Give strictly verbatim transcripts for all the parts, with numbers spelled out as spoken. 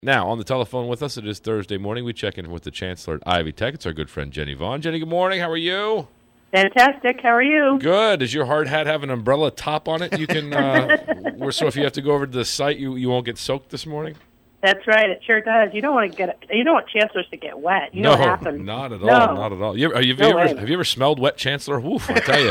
Now, on the telephone with us, it is Thursday morning. We check in with the Chancellor at Ivy Tech. It's our good friend Jenny Vaughn. Jenny, good morning. How are you? Fantastic. How are you? Good. Does your hard hat have an umbrella top on it? You can. Uh, so if you have to go over to the site, you you won't get soaked this morning. That's right. It sure does. You don't want to get. You don't want chancellors to get wet. You no, know what happens. not at no. all. Not at all. You, have, you, no ever, have you ever smelled wet, Chancellor? Woof! I tell you.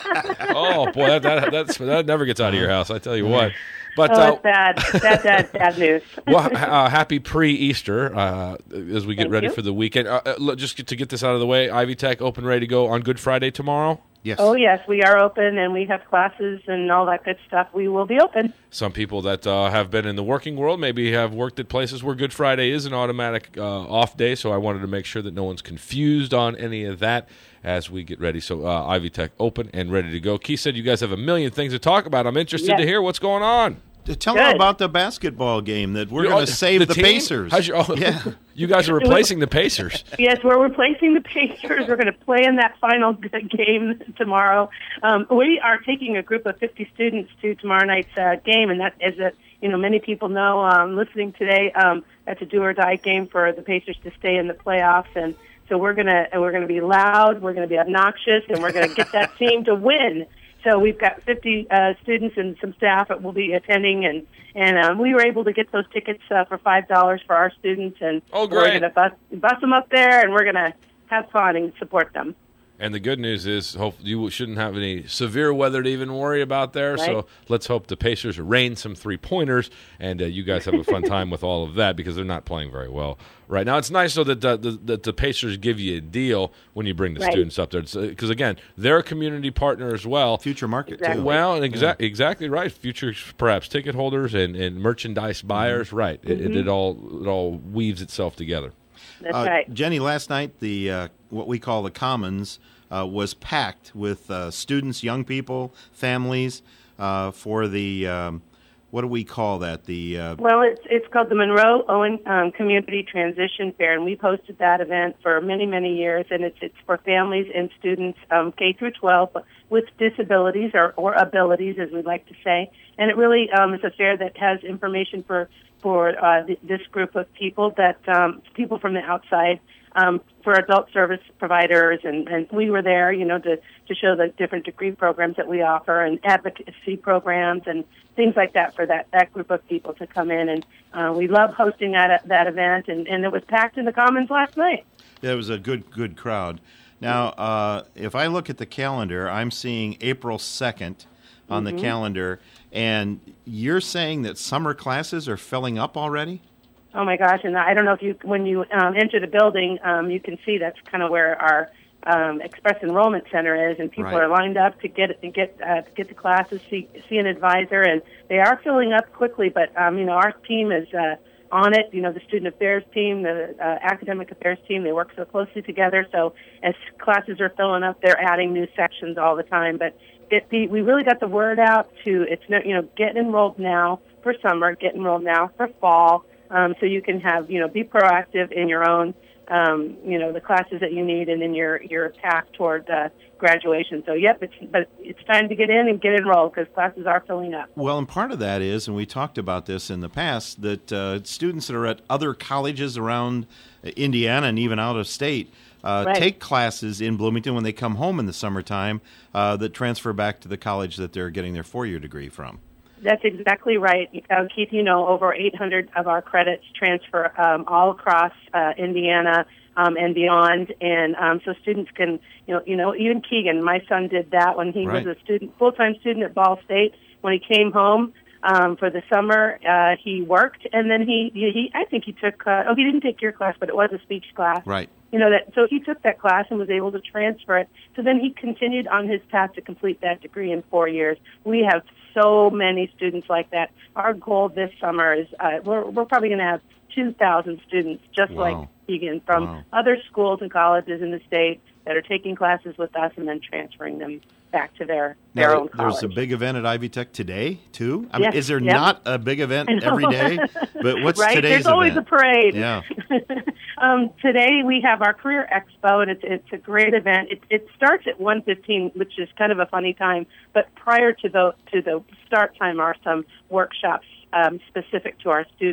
Oh boy, that, that that's that never gets out of your house. I tell you what. But, oh, uh, it's bad. Bad, bad, bad news. Well, uh, happy pre-Easter uh, as we get Thank ready you. for the weekend. Uh, uh, just to get this out of the way, Ivy Tech open, ready to go on Good Friday tomorrow? Yes. Oh, yes. We are open, and we have classes and all that good stuff. We will be open. Some people that uh, have been in the working world maybe have worked at places where Good Friday is an automatic uh, off day, so I wanted to make sure that no one's confused on any of that as we get ready. So uh, Ivy Tech open and ready to go. Keith said you guys have a million things to talk about. I'm interested Yes. to hear what's going on. Tell Good. them about the basketball game that we're You- going oh, to save the, team? Pacers. How's your- oh, Yeah. You guys are replacing the Pacers. Yes, we're replacing the Pacers. We're going to play in that final g- game tomorrow. Um, we are taking a group of fifty students to tomorrow night's uh, game, and that is a, you know, many people know um, listening today, um, that's a do or die game for the Pacers to stay in the playoffs. And so we're going to we're going to be loud, we're going to be obnoxious, and we're going to get that team to win. So we've got fifty uh, students and some staff that will be attending, and and um, we were able to get those tickets uh, for five dollars for our students, and Oh, we're great. going to bus, bus them up there, and we're going to have fun and support them. And the good news is hope you shouldn't have any severe weather to even worry about there. Right. So let's hope the Pacers rain some three-pointers, and uh, you guys have a fun time with all of that because they're not playing very well right now. It's nice, though, that, uh, the, that the Pacers give you a deal when you bring the Right. students up there. Because, again, they're a community partner as well. Future market, Exactly. too. Well, and exa- exactly right. Future, perhaps, ticket holders and, and merchandise buyers. Mm-hmm. Right. It, it, it, all, it all weaves itself together. That's Uh, right. Jenny, last night, the uh, what we call the Commons uh, was packed with uh, students, young people, families uh, for the, um, what do we call that? The uh, Well, it's it's called the Monroe Owen um, Community Transition Fair, and we've hosted that event for many, many years, and it's it's for families and students um, K through twelve with disabilities or, or abilities, as we like to say. And it really um, is a fair that has information for for uh, th- this group of people, that um, people from the outside, um, for adult service providers, and, and we were there, you know, to, to show the different degree programs that we offer and advocacy programs and things like that for that, that group of people to come in. And uh, we love hosting that that event, and, and it was packed in the Commons last night. It was a good, good crowd. Now, uh, if I look at the calendar, I'm seeing April second on Mm-hmm. the calendar, and you're saying that summer classes are filling up already? Oh my gosh! And I don't know if you, when you um, enter the building, um, you can see that's kind of where our um, Express Enrollment Center is, and people Right. are lined up to get to get uh, to get to classes, see see an advisor, and they are filling up quickly. But um, you know, our team is uh, on it. You know, the student affairs team, the uh, academic affairs team, they work so closely together. So as classes are filling up, they're adding new sections all the time. But it, the, we really got the word out to it's no, you know, get enrolled now for summer, get enrolled now for fall. Um, so you can have, you know, be proactive in your own, um, you know, the classes that you need, and in your, your path toward uh, graduation. So, yep, it's, but it's time to get in and get enrolled because classes are filling up. Well, and part of that is, and we talked about this in the past, that uh, students that are at other colleges around Indiana and even out of state uh, Right. take classes in Bloomington when they come home in the summertime uh, that transfer back to the college that they're getting their four-year degree from. That's exactly right. Uh, Keith, you know, over eight hundred of our credits transfer um, all across uh, Indiana um, and beyond. And um, so students can, you know, you know, even Keegan, my son did that when he Right. was a student, full-time student at Ball State. When he came home um, for the summer, uh, he worked, and then he, he, he I think he took, uh, oh, he didn't take your class, but it was a speech class. Right. You know, that, so he took that class and was able to transfer it. So then he continued on his path to complete that degree in four years. We have so many students like that. Our goal this summer is uh, we're, we're probably going to have two thousand students just Wow. like Keegan from Wow. other schools and colleges in the state that are taking classes with us and then transferring them back to their, their Now, own college. there's a big event at Ivy Tech today, too? I mean, Yes, is there yep. not a big event I know. every day? But what's right? today's There's always event? a parade. Yeah. um, today we have our Career Expo, and it's, it's a great event. It, it starts at one fifteen, which is kind of a funny time, but prior to the, to the start time are some workshops um, specific to our students.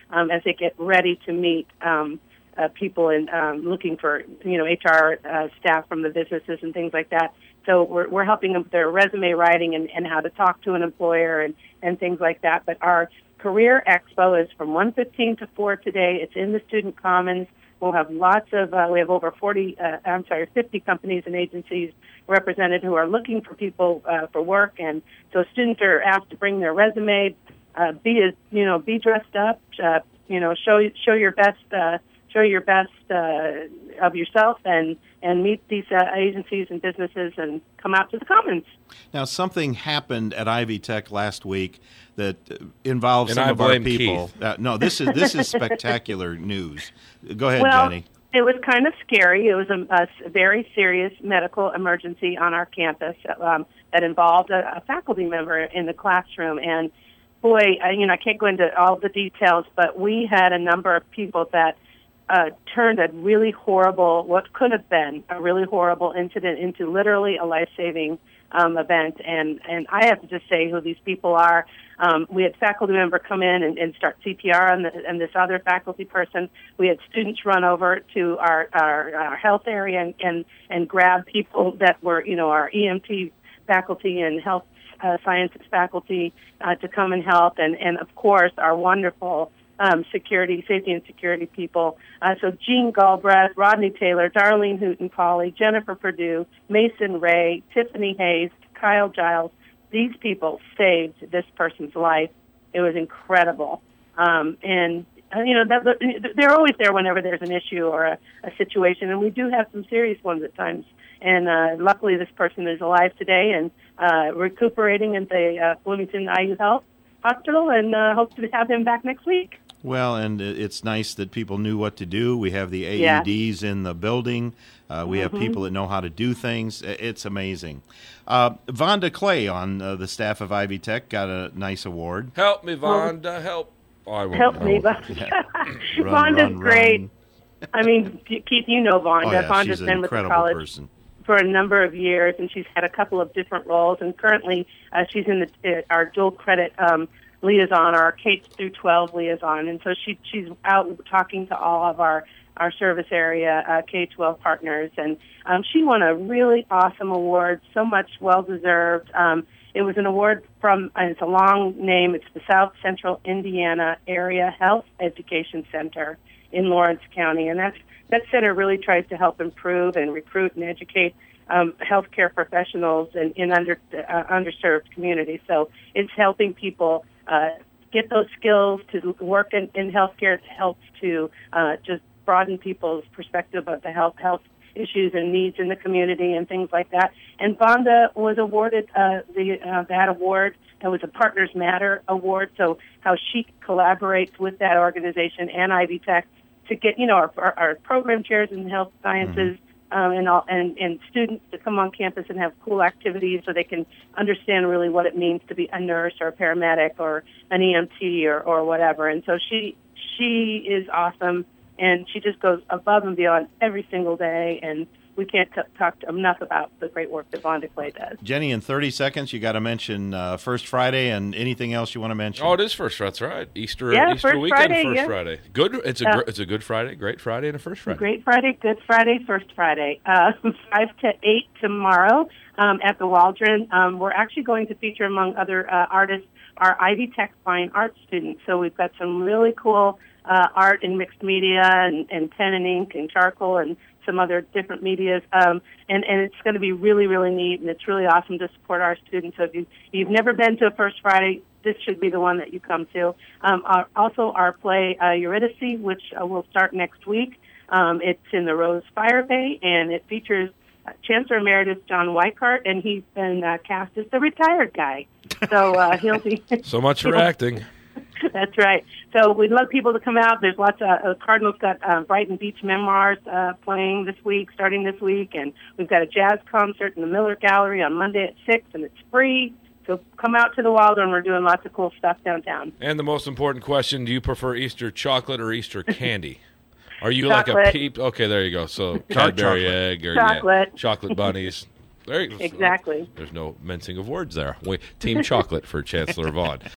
um, as they get ready to meet um, uh, people and um, looking for, you know, H R uh, staff from the businesses and things like that. So we're, we're helping them with their resume writing and, and how to talk to an employer and, and things like that. But our Career Expo is from one fifteen to four today. It's in the Student Commons. We'll have lots of, uh, we have over forty, uh, I'm sorry, fifty companies and agencies represented who are looking for people uh, for work. And so students are asked to bring their resume, uh, be, as, you know, be dressed up, uh, you know, show, show your best, uh, show your best uh, of yourself and, and meet these uh, agencies and businesses and come out to the Commons. Now, something happened at Ivy Tech last week that involves And some I of our blame people. Uh, no, this is this is spectacular news. Go ahead, well, Jenny. It was kind of scary. It was a, a very serious medical emergency on our campus um, that involved a, a faculty member in the classroom. And boy, I, you know, I can't go into all the details, but we had a number of people that uh, turned a really horrible, what could have been a really horrible incident into literally a life-saving um, event. And, and I have to just say who these people are. Um, we had faculty member come in and, and start C P R on, the, on this other faculty person. We had students run over to our, our, our health area and, and, and grab people that were, you know, our E M T faculty and health uh, sciences faculty uh, to come and help. And, and, of course, our wonderful um, security, safety and security people. Uh, so Jean Galbraith, Rodney Taylor, Darlene Hooten-Pauly, Jennifer Perdue, Mason Ray, Tiffany Hayes, Kyle Giles. These people saved this person's life. It was incredible. Um, and, uh, you know, that, they're always there whenever there's an issue or a, a situation, and we do have some serious ones at times. And uh, luckily this person is alive today and uh, recuperating at the uh, Bloomington I U Health Hospital, and uh, hope to have him back next week. Well, and it's nice that people knew what to do. We have the A E Ds yeah. in the building. Uh, we mm-hmm. have people that know how to do things. It's amazing. Uh, Vonda Clay on uh, the staff of Ivy Tech got a nice award. Help me, Vonda, help. Oh, I won't help know. me, Vonda. Yeah. Vonda's run, great. Run. I mean, Keith, you know Vonda. Oh, yeah, Vonda's she's been an with the incredible college person. For a number of years, and she's had a couple of different roles. And currently, uh, she's in the, uh, our dual credit um, liaison, our K through twelve liaison. And so she she's out talking to all of our our service area uh, K twelve partners, and um, she won a really awesome award, so much well deserved. Um, it was an award from, and it's a long name. It's the South Central Indiana Area Health Education Center in Lawrence County, and that's that center really tries to help improve and recruit and educate um, healthcare professionals in, in under uh, underserved communities. So it's helping people uh, get those skills to work in, in healthcare. It helps to uh, just broaden people's perspective of the health health issues and needs in the community and things like that. And Vonda was awarded uh, the uh, that award. It was a Partners Matter award. So how she collaborates with that organization and Ivy Tech to get, you know, our, our, our program chairs in health sciences mm-hmm. um, and, all, and and students to come on campus and have cool activities so they can understand really what it means to be a nurse or a paramedic or an E M T or, or whatever. And so she she is awesome, and she just goes above and beyond every single day, and we can't t- talk enough about the great work that Vonda Clay does. Jenny, in thirty seconds, you got to mention uh, First Friday and anything else you want to mention. Oh, it is First Friday. That's right. Easter, yeah, Easter First weekend, Friday, First yeah. Friday. Good. It's a uh, gr- it's a good Friday, great Friday, and a First Friday. Great Friday, Good Friday, First Friday. Uh, five to eight tomorrow um, at the Waldron. Um, we're actually going to feature, among other uh, artists, our Ivy Tech Fine Arts students. So we've got some really cool uh, art in mixed media and, and pen and ink and charcoal and some other different medias, um, and, and it's going to be really, really neat, and it's really awesome to support our students. So if you, you've never been to a First Friday, this should be the one that you come to. Um, our, also, our play uh, Eurydice, which uh, will start next week. Um, it's in the Rose Fire Bay, and it features uh, Chancellor Emeritus John Weichart, and he's been uh, cast as the retired guy. So uh, he'll be... So much for acting. That's right. So we'd love people to come out. There's lots of, uh, Cardinals got uh, Brighton Beach Memoirs uh, playing this week, starting this week, and we've got a jazz concert in the Miller Gallery on Monday at six, and it's free. So come out to the Waldron. We're doing lots of cool stuff downtown. And the most important question, do you prefer Easter chocolate or Easter candy? Are you chocolate. like a peep? Okay, there you go. So Cadbury chocolate. egg or chocolate, yeah, chocolate bunnies. There you go. Exactly. So there's no mincing of words there. We, Team Chocolate for Chancellor Vaughn.